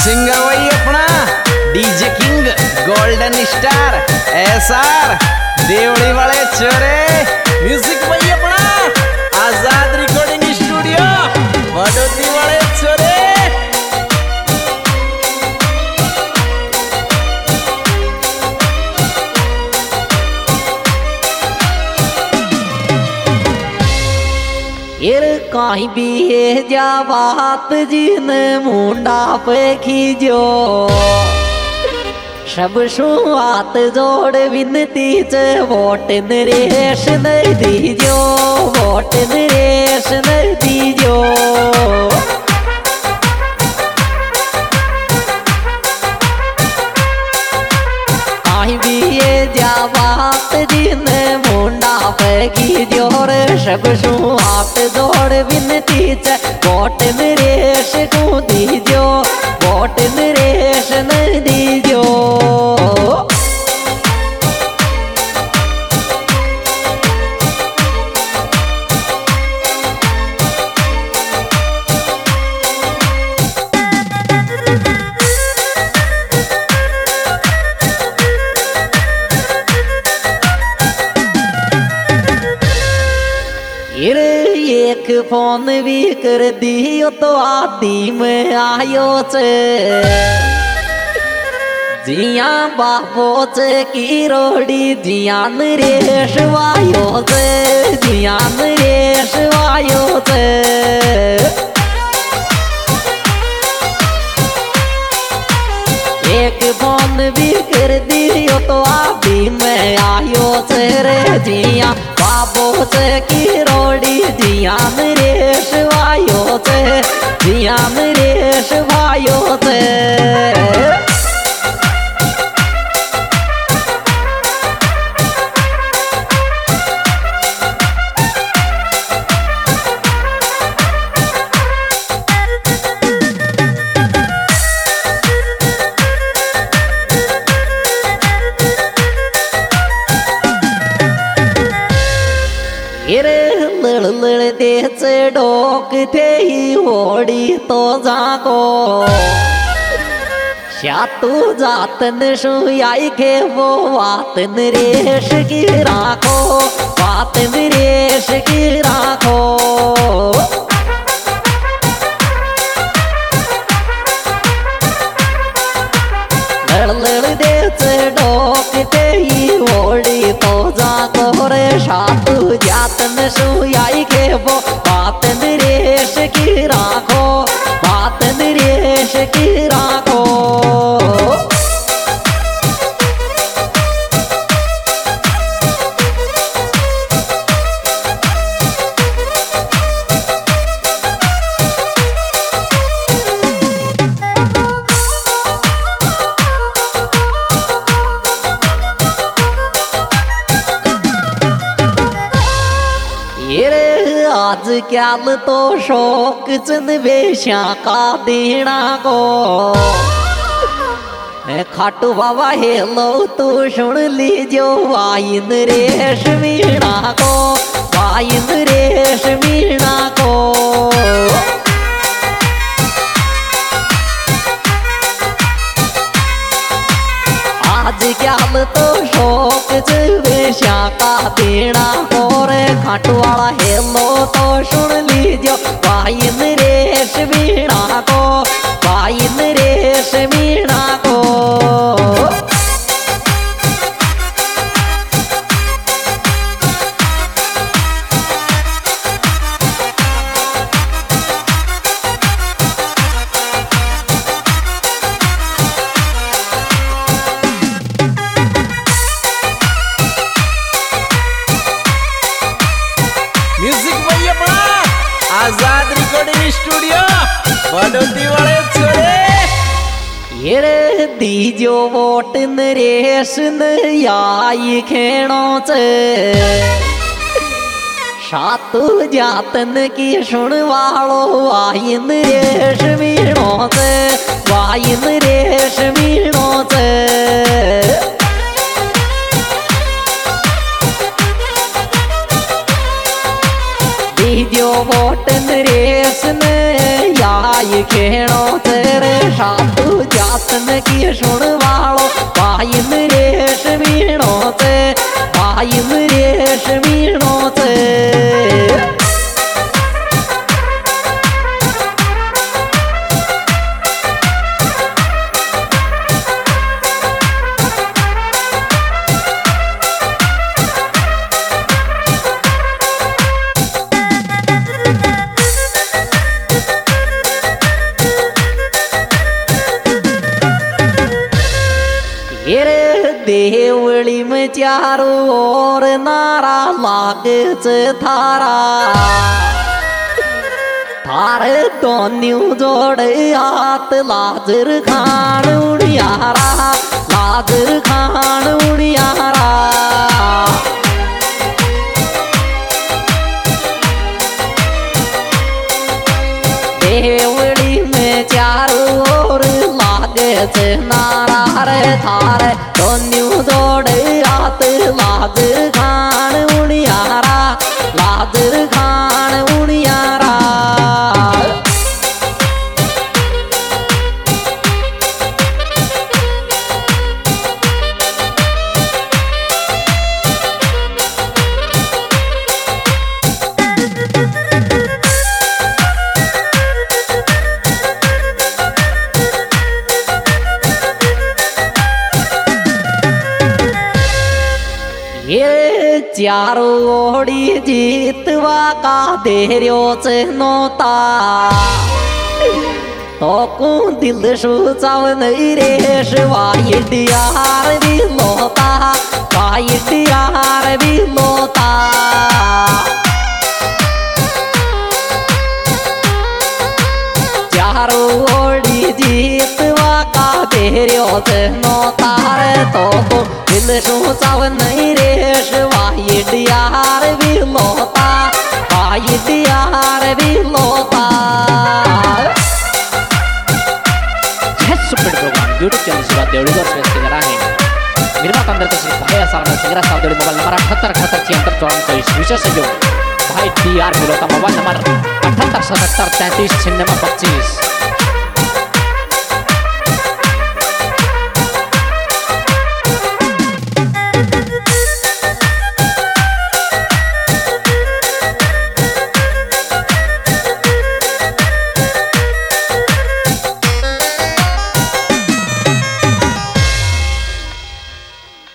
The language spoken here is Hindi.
सिंगर वही अपना DJ king golden star SR Devri वाले चोरे। म्यूजिक वही अपना आजाद रिकॉर्डिंग स्टूडियो बड़ोदी वाले चोरे। एर कहीं भी है जा बात जिन मुंडा पे खींचो सब शुरुआत जोड़ विनती च वोट नरेश नहीं दीजो वोट नरेश नहीं दीजो। कहीं भी है जा बात जिन मुंडा पे खींचो सब शुरुआत जोड़ विनती च वोट नरेश को दीजो वोट नरेश नहीं दीजो। एक फोन भी कर दियो तो आदि में आयो चे जिया बाबो चे की रोड़ी जिया नरेश वायो चे जिया नरेश वायो चे। एक फोन भी कर दियो तो आदि में आयो चे रे जिया बाबो चे की रोड़ी जिया नरेश वायो चे जिया नरेश वायो चे। लड़ देच डोक थे ही होड़ी तो जाको शातू जातन सुयाई के वो बात नरेश की राखो बात नरेश की राखो। लड़ देच डोक थे ही होड़ी तो जाको रे शातू जातन सुयाई के वो बात नरेश की राखो बात नरेश की राखो। आज क्याल तो शौक चन बेशा का देना को खाटू बाबा हेलो तू सुन लीजो वाई नरेश मीणा को वाई नरेश मीणा को। आज क्याल तो शौक च बेशा का देना और खाटू वाला हेलो तो सुन लीजो वाई नरेश मीणा को वाई नरेश मीणा को। आजाद रिकॉर्डिंग स्टूडियो बड़ोदी वाले चोरे। ये दीजो वोट नरेश नयाई खेणो चे सातू जातन की सुन वालो वाई नरेश मीणो चे वाई नरेश मीणो चे। दीजो वोट नरेश ने याई खेण वीणो तेरे साधु जातन की सुन वालो भाई नरेश वीणो ते भाई नरेश वीणो ते देवली में चारों ओर नारा लागत थारा थारे दोन्यू जोड़े हाथ लाजर खान उड़ियारा लाजर खान उड़ियारा देवली में चारों ओर लागत नारा रे थारे दोन्यू जोड़े हाथ लाजर खान उड़ियारा लाजर खान उड़ियारा ये चारों ओड़ी जीतवा का देर्यो से नोता तो को दिल सुचाव नहीं रेश वाइडियार भी लोता वाइडियार भी लोता चारों ओड़ी जीतवा का देर्यो से नोता रे तो को दिल सुचाव नहीं रेश वाइडियार भी लोता वाइडियार भी लोता सुपर प्रोग्राम यूट्यूब चैनल से देवड़ी और स्पेस के जरा है निर्माता अंदर तस्वीर भाई आसार में सिंगरा साहब देवड़ी मोबाइल नंबर 78 विशेष से जो भाई टीआर मिलोता मोबाइल नंबर 78 77 33 95 25